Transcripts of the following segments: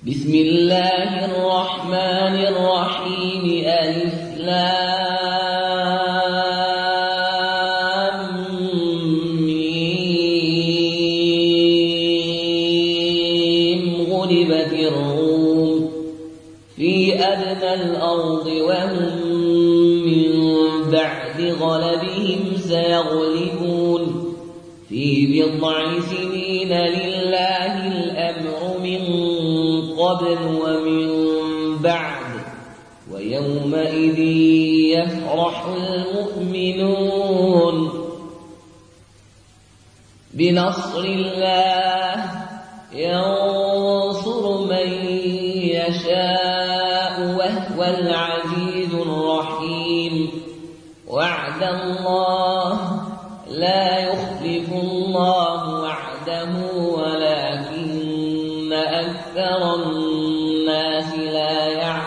بسم الله الرحمن الرحيم ألف لام ميم غلبت الروم في أدنى الأرض وهم من بعد غلبهم سيغلبون في بضع سنين لله الأمر من قبل ومن بعد ويومئذ يفرح المؤمنون بنصر الله ينصر من يشاء وهو العزيز الرحيم وعد الله لا يخلف الله وعده ولكن أكثر الناس لا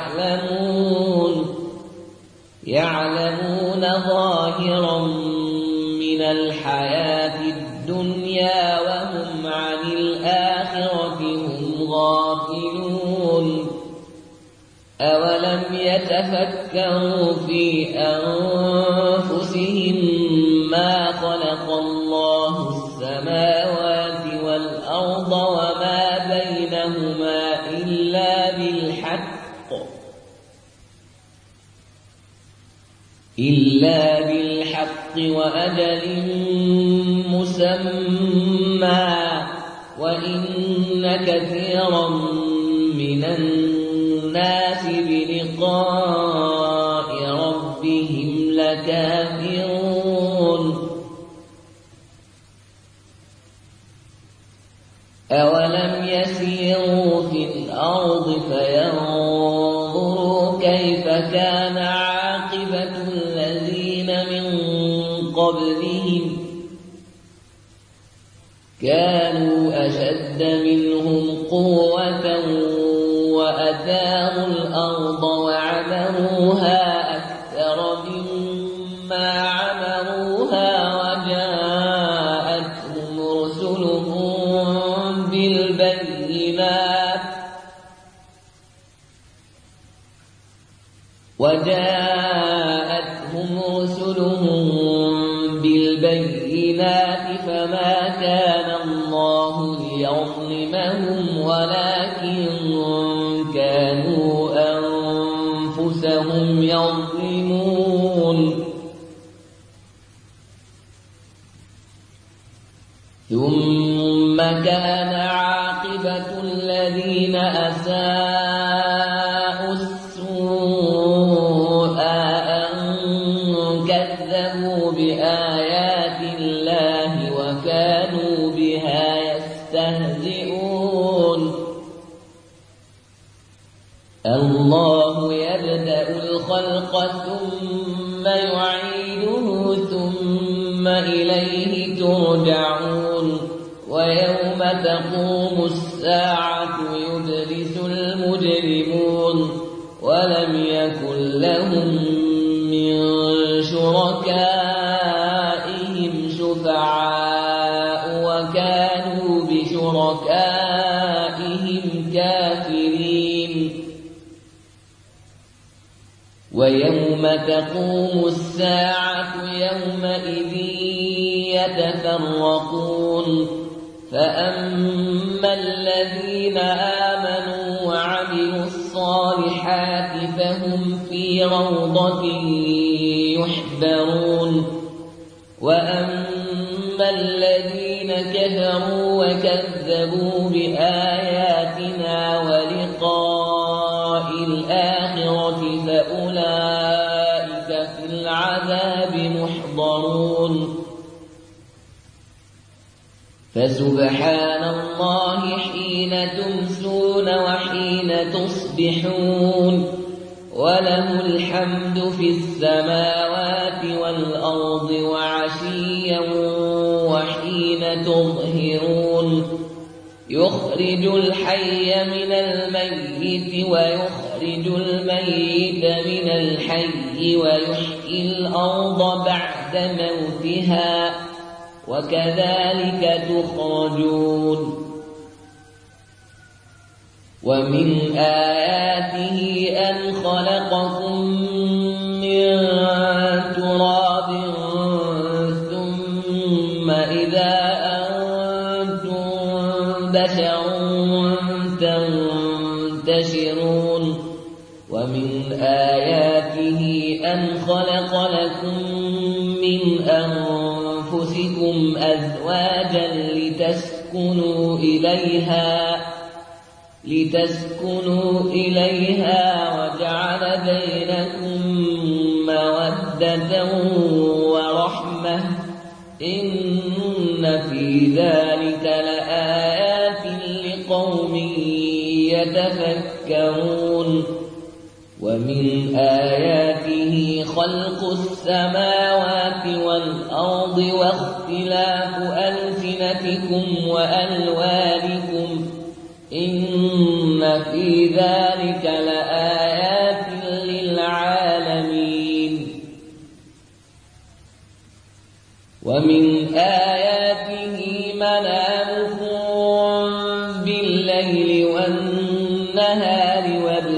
يعلمون ظاهرا من الحياة الدنيا وهم عن الآخرة هم غافلون أولم يتفكروا في أنفسهم ما خلق الله السماوات والأرض وما بينهما إلا بالحق وأجل مسمى وإن كثيرا من الناس بلقاء ربهم لكافرون أولم يسيروا في الأرض فينظروا كيف كان عاقبة الذين من قبلهم كانوا أشد منهم قوة وأثاروا الأرض وعمروها أكثر مما عمروها وجاءتهم رسلهم بالبينات فما كان الله ليظلمهم ولكن كانوا أنفسهم يظلمون ثم كان عاقبة الذين أساءوا السوء أن كذبوا بآيات الله وكانوا بها يستهزئون الله يبدأ الخلق ثم يعيده ثم إليه ترجعون ويوم تقوم الساعة يبلس المجرمون ولم يكن لهم من شركائهم شفعاء وكانوا بشركائهم كافرين ويوم تقوم الساعة يومئذ يتفرقون فأما الذين آمنوا وعملوا الصالحات فهم في روضة يحبرون وأما الذين كفروا وكذبوا بآياتنا ولقاء الآخرة فأولئك في العذاب محضرون فسبحان الله حين تمسون وحين تصبحون وله الحمد في السماوات والأرض وعشيا وحين تظهرون يخرج الحي من الميت ويخرج الميت من الحي ويحيي الأرض بعد موتها وكذلك تخرجون ومن آياته أن خلقكم من تراب ثم إذا أنتم بشر تنتشرون ومن آياته أن خلق لكم من أنفسكم أزواجا لتسكنوا إليها وجعل بينكم مودة ورحمة إن في ذلك لآيات لقوم يتفكرون ومن آياته خلق السماوات والأرض واختلاف ألسنتكم وألوانكم إن في ذلك لآيات للعالمين ومن آياته منامكم بالليل والنهار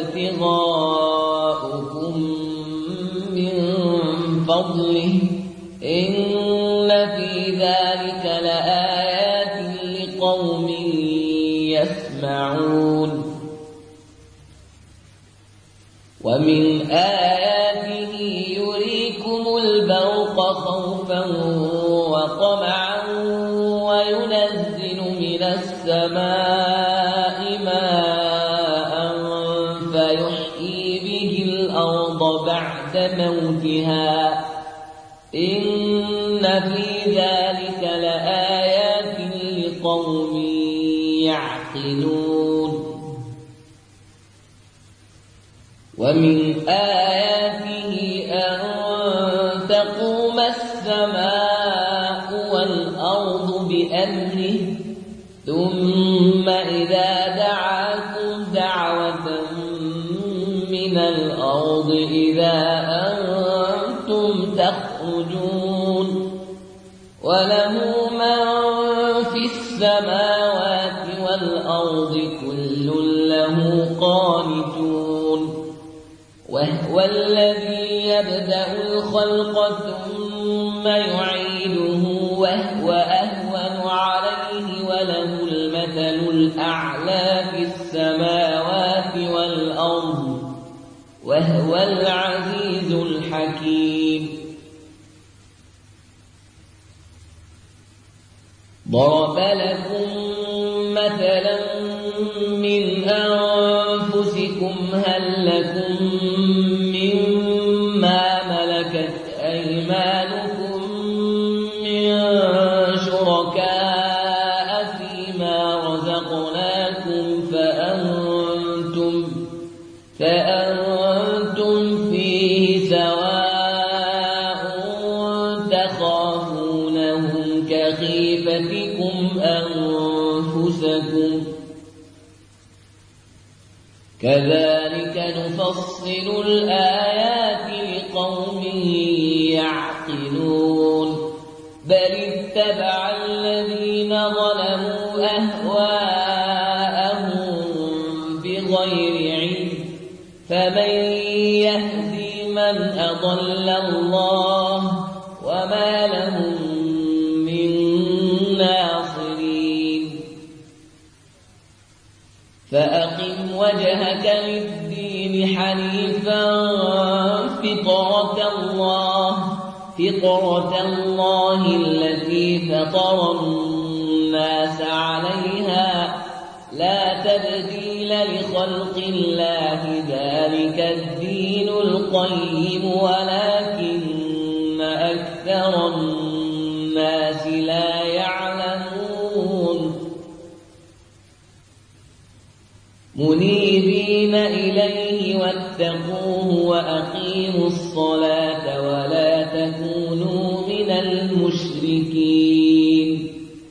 وابتغاؤكم من فضله إن في ذلك لآيات لقوم يسمعون ومن آياته يريكم البرق خوفا وطمعا وينزل من السماء ماء فيحيي به الأرض بعد موتها إن في ذلك لآيات لقوم يعقلون ومن آياته أن تقوم السماء والأرض بأمره ثم إذا دعاكم دعوة من الأرض إذا أنتم تخرجون وله من في السماوات والأرض كل له قانتون وهو الذي يبدأ الخلق ثم يعيده وهو أهون عليه وله المثل الأعلى في السماوات والأرض وهو العزيز الحكيم ضرب لكم مثلا من أنفسكم هل لكم مما ملكت أيمانكم من شركاء فيما رزقناكم فأنتم فيه سواء تخافونهم كخيفتكم أنفسكم كذلك نفصل الآيات لقوم يعقلون بل اتبع الذين ظلموا أهواءهم بغير علم فمن يهدي من أضل الله وما لهم من ناصرين فأقم وجهك للدين حنيفا فطرة الله التي فطر الناس عليها لا تبديل لخلق الله ذلك الدين القيم ولكن أكثر الناس لا يعلمون منيبين إليه واتقوه وأقيموا الصلاة ولا تكونوا من المشركين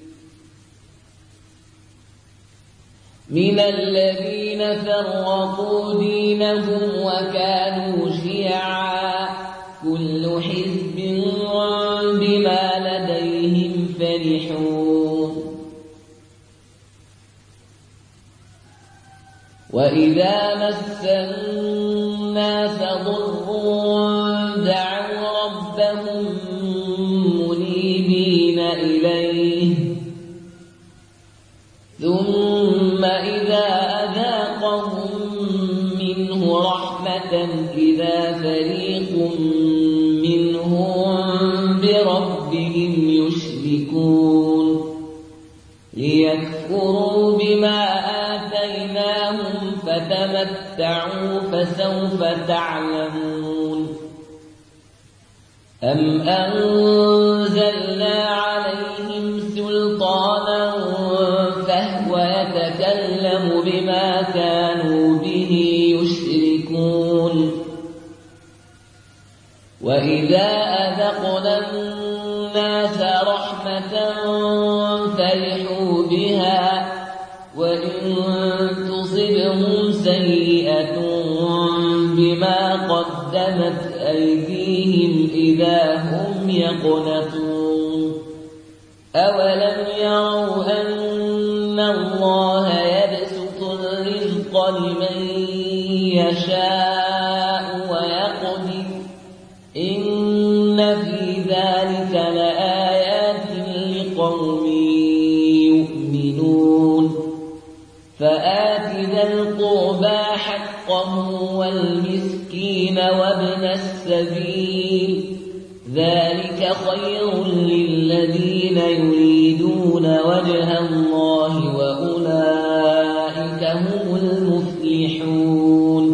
من الذين فرقوا دينهم وكانوا شيعا كل حزب بما لديهم فرحون وإذا مس الناس ضر دعوا ربهم منيبين إليه ثم إذا أذاقهم منه رحمة إذا فريق منهم بربهم يشركون ليكفروا بما آتيناهم فتمتعوا فسوف تعلمون أم أنزلنا عليهم سلطانا فهو يتكلم بما كانوا به يشركون وإذا أذقنا الناس رحمة فرحوا بها وإن تصبهم سيئة بما قدمت أيديهم إذا هم يقنطون أولم يروا أن الله يبسط الرزق لمن يشاء ويقدر إن في ذلك لآيات لقوم يؤمنون فآت ذا القربى حقه والمسكين وابن السبيل ذلك خير للذين يريدون وجه الله وأولئك هم المفلحون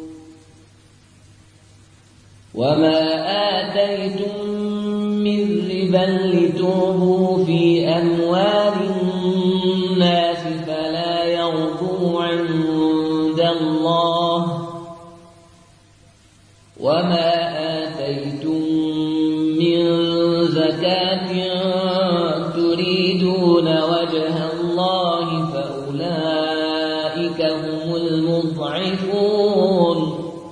وما آتيتم من ربا لتربوا في أموال الناس فلا يربو عند الله وما آتيتم من زكاة تريدون وجه الله فأولئك هم المضعفون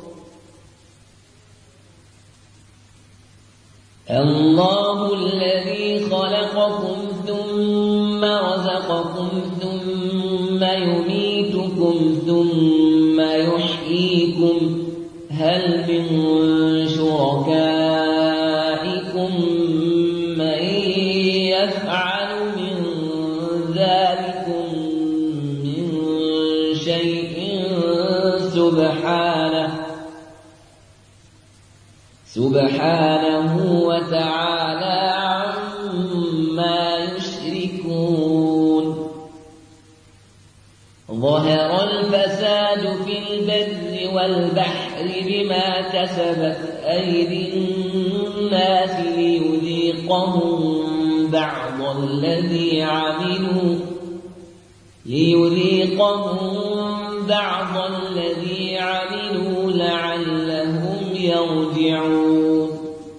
الله الذي خلقكم ثم رزقكم ثم يميتكم ثم يحييكم هل من شركائكم من يفعل من ذلكم من شيء سبحانه وتعالى عما يشركون ظهر الفساد في البر والبحر بما كسبت أيدي الناس ليذيقهم بعض الذي عملوا لعلهم يرجعون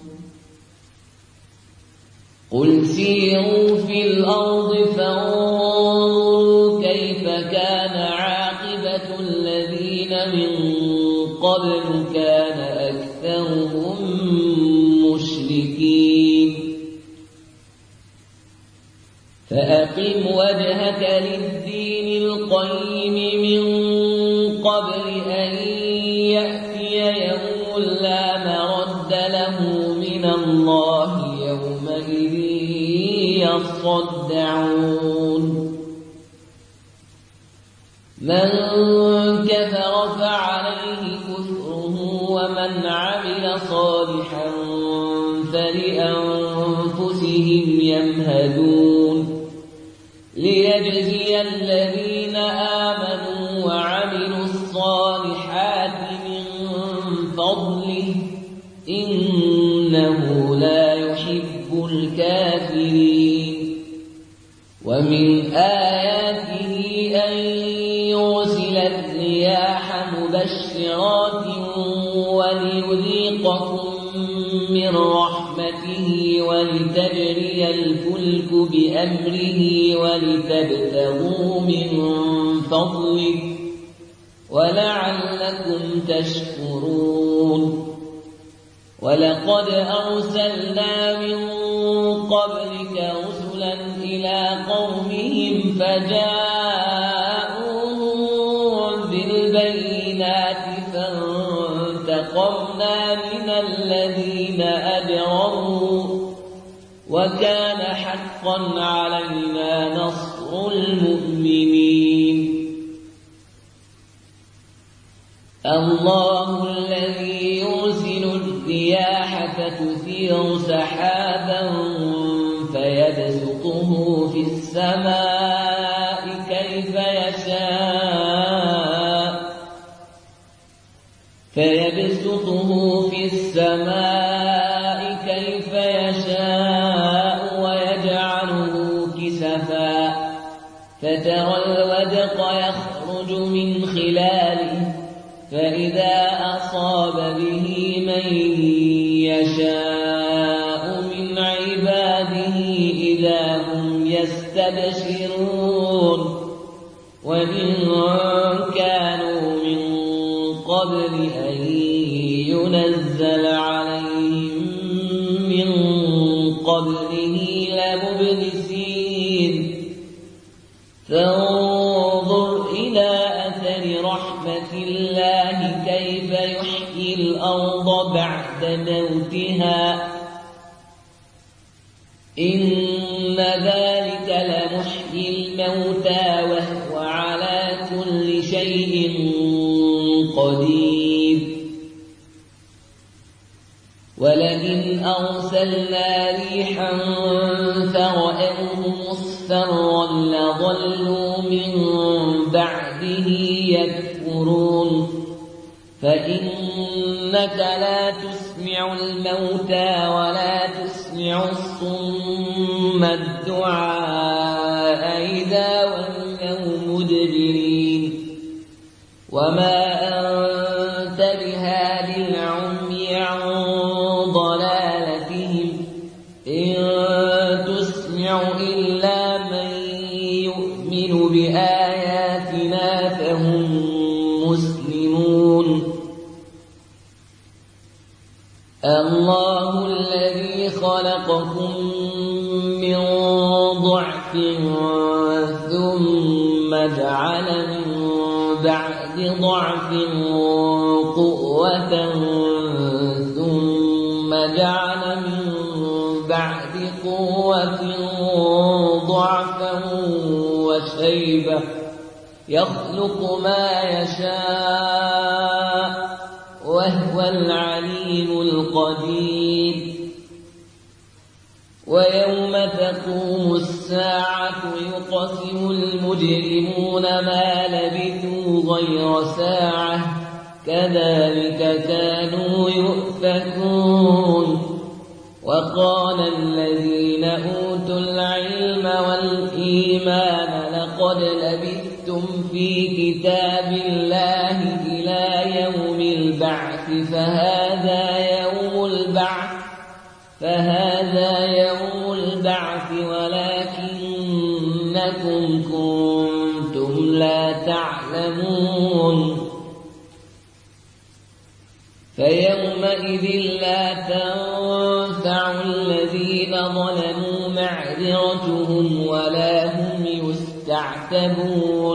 قل سيروا في الأرض فانظروا كيف كان عاقبة الذين من قبل كان أكثرهم مشركين فأقم وجهك للدين القيم من قبل أن يأتي يوم لا مرد له من الله يومئذ يصدعون من كفر فعليه كفره ومن عمل صالحا فلأنفسهم يمهدون ليجزي الذين آمنوا وعملوا الصالحات من فضله إنه لا يحب الكافرين ومن آياته أن يرسل الرياح مبشرات وليذيقكم من رحمته ولتجري الفلك بأمره ولتبتغوا من فضله ولعلكم تشكرون ولقد أرسلنا من قبلك رسلا إلى قومهم فجاءوهم بالبينات فانتقمنا من الذين أجرموا وكان حقا علينا نصر المؤمنين الله الذي يرسل الرياح فتثير سحابا فيبسطه في السماء كيف يشاء ويجعله كسفا فترى الودق يخرج من خلاله فإذا أصاب به من يشاء من عباده إذا هم يستبشرون وإن كانوا من قبل أن ينزل عليهم من قبله لمبلسين فانظر إلى أثر رحمة الله كيف يحيي الأرض بعد موتها إن ذلك لمحيي الموتى وهو على كل شيء قدير ولئن أرسلنا ريحا فرأوه مصفرا لظلوا من بعده يكفرون فإنك لا تسمع الموتى ولا تسمع الصم الدعاء إذا ولوا مدبرين وما أنت بهاد العمي عن ضلالتهم إن تسمع إلا من يؤمن بآياتنا فهم مسلمون الله الذي خلقكم من ضعف ثم جعل من بعد ضعف قوة ثم جعل من بعد قوة ضعفا وشيبة يخلق ما يشاء وهو العليم القدير ويوم تقوم الساعة يقسم المجرمون ما لبثوا غير ساعة كذلك كانوا يؤفكون وقال الذين أوتوا العلم والإيمان لقد لبثتم في كتاب الله إلى يوم البعث فهذا يوم البعث ولكنكم كنتم لا تعلمون فيومئذ لا تنفع الذين ظلموا معذرتهم ولا هم يستعتبون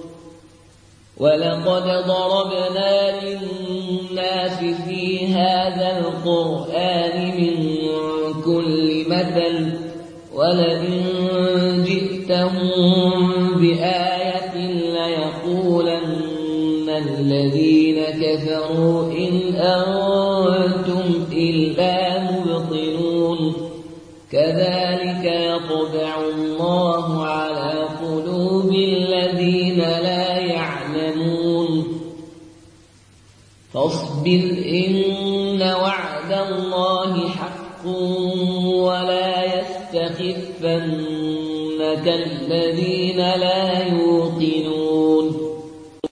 ولقد ضربنا للناس في هذا القرآن من كل مثل ولئن جئتهم بآية ليقولن الذين كفروا إن أنتم إلا مبطلون كذلك يطبع الله على قلوب الذين لا يعلمون فاصبر إن وعد الله حق ولا يستخفنك الذين لا يوقنون